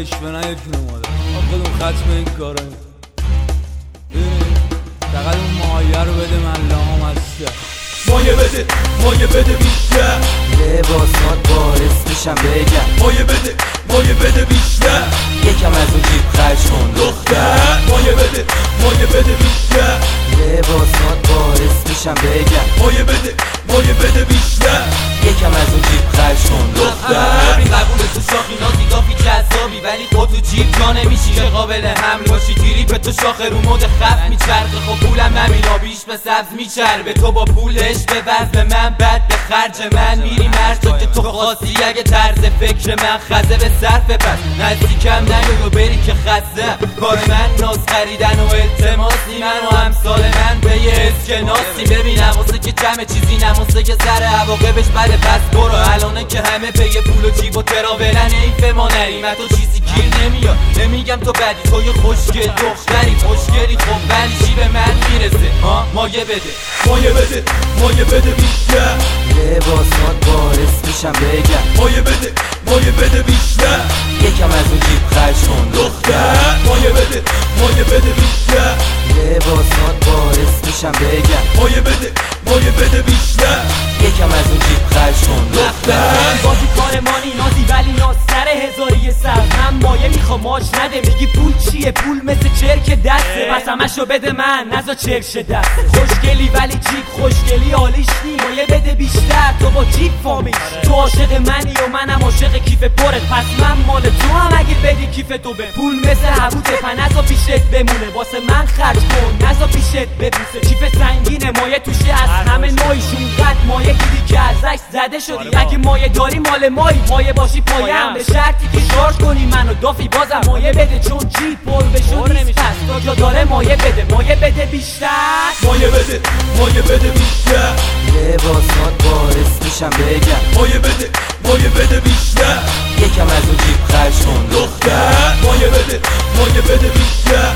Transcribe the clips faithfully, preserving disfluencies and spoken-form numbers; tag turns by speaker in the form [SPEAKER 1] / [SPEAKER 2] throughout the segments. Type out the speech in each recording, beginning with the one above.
[SPEAKER 1] اشوه نه یک نماده خودمون ختم این کاره فقط اون مایه رو بده من لام هسته
[SPEAKER 2] مایه بده مایه بده بیشتر
[SPEAKER 3] لباسات باعث میشم بگم
[SPEAKER 2] مایه بده مایه بده بیشتر
[SPEAKER 3] یکم از اون جیب خرج کن
[SPEAKER 2] دختر مایه بده مایه بده بیشتر
[SPEAKER 3] لباسات باعث میشم بگم
[SPEAKER 2] مایه بده مایه بده بیشتر
[SPEAKER 3] یکم از اون جیب خرج کن
[SPEAKER 4] دختر بی قبول تو شاخی نازی گافی جذابی ولی خود تو جیب جا نمیشی که قابل حمل باشی تیری به تو شاخ رو مد خف میچرخه خب پولم همین آبیش به سبز میچربه تو با پولش به وزن من بد به خرج من میری مرد تو که تو خاصی اگه طرز فکر من خزه به صرف پس نزدیکم نگو و بری که خزه کار من ناز خریدن و التماسی من و همسال من به یه اسکناسی ببینم واسه که جمع چیزی نماسه که سر عواقبش بده پس برو الانه که همه به یه پول و جیب و تراولن ایف ما نریم تو چیزی گیر نمیاد نمیگم تو بدی تو یه خوشگل دختری خوشگلی خب ولی چی به من میرسه ها مایه بده
[SPEAKER 2] مایه بده مایه بده بیشتر
[SPEAKER 3] لباسات باعث میشم بگم
[SPEAKER 2] مایه بده مایه بده بیشتر
[SPEAKER 3] یکم از اون جیب خرج کن
[SPEAKER 2] دختر مایه بده مایه بده بیشتر
[SPEAKER 3] لباسات باعث میشم بگم
[SPEAKER 2] مایه بده مایه بده بیشتر
[SPEAKER 3] یکم از اون جیب خرج کن
[SPEAKER 4] دختر
[SPEAKER 5] بازی کار مانی نازی ولی ناز سر هزاری سر من مایه میخوام ماش نده میگی پول چیه پول مثل چرک دسته پس همشو بده من نزا چرش دست خوشگلی ولی جیب خوشگلی حالیش نی مایه بده بیشتر تو با جیب فامیل تو عاشق منی و منم عاشق کیف پرت پس من مال تو هم اگه بدی کیف تو به پول مثل حبوته پس نزا پیشت بمونه واسه من خرج کن نزا پیشت ببوسه کیف سنگینه مایه توشه از همه نوعیشون قد مایه دیدی که از عکس زده شدی اگه مایه داری مال مایی مایه باشی پایم به شرطی که شارژ کنی منو دافی بازم مایه بده چون جیب پر بشو نیست پس تا جا داره مایه بده مایه بده بیشتر
[SPEAKER 2] مایه بده مایه بده بیشتر
[SPEAKER 3] لباسات باعث میشم بگم
[SPEAKER 2] مایه بده مایه بده بیشتر
[SPEAKER 3] یکم از اون جیب خرج کن
[SPEAKER 2] دختر مایه بده مایه بده بیشتر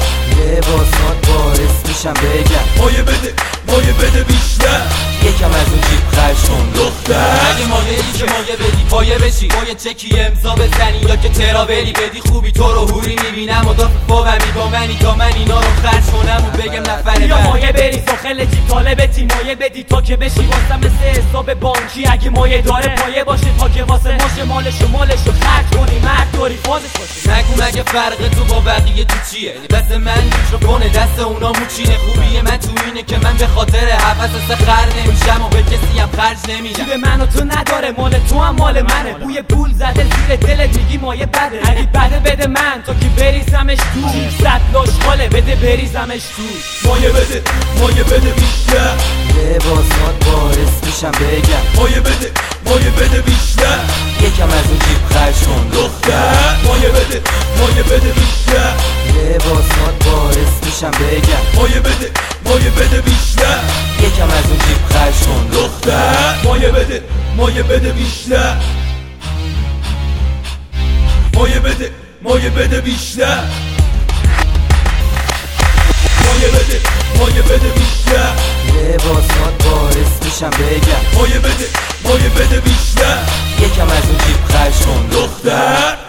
[SPEAKER 3] لباسات باعث میشم بگم
[SPEAKER 2] مایه بده مایه بده بیشتر
[SPEAKER 3] یکم از اون جیب خرج کن
[SPEAKER 2] دختر
[SPEAKER 4] اگه مایه‌ای که مایه بدی پایه بشی مایه چکی امضا بزنی یا که تراولی بدی خوبی تو رو هوری میبینم و دافت فاومی با منی تا من اینا رو خرج کنم و بگم نفر
[SPEAKER 5] یا
[SPEAKER 4] من
[SPEAKER 5] مایه بری ساخل جیب طالبتی مایه بدی تا که بشی واسه مثل حساب بانکی اگه مایه داره پایه باشه تا که واسه ماشه مالشو مالشو خرج کنی مرد داری فازش باشه
[SPEAKER 4] نگو مگه فرق تو با بقیه تو چیه دست من میکروفونه دست اونا موچینه خوبی من تو اینه که من به خاطر حفظ از خر نمیشم و به کسی هم خرج نمیدم
[SPEAKER 5] جیب منو تو نداره مال تو هم مال منه بوی پول زده زیر دلت میگی مایه بده اگه بده بده من تا که بریزمش تو جیب صد لاش خاله بده بریزمش تو
[SPEAKER 2] مایه بده مایه بده بیشتر
[SPEAKER 3] لباسات باعث میشم بگم
[SPEAKER 2] مایه بده مایه بده بیشتر
[SPEAKER 3] یکم از اون جیب خرج کن
[SPEAKER 2] دختر مایه بده مایه بده بیشتر
[SPEAKER 3] لباسات باعث میشم بگم
[SPEAKER 2] مایه بده مایه بده بیشتر
[SPEAKER 3] یکم از اون جیب خرج کن
[SPEAKER 2] دختر مایه بده مایه بده بیشتر مایه بده مایه بده بیشتر مایه بده مایه بده بیشتر
[SPEAKER 3] لباسات باعث میشم بگم
[SPEAKER 2] مایه بده مایه بده بیشتر
[SPEAKER 3] یکم از اون جیب خرج کن
[SPEAKER 2] دختر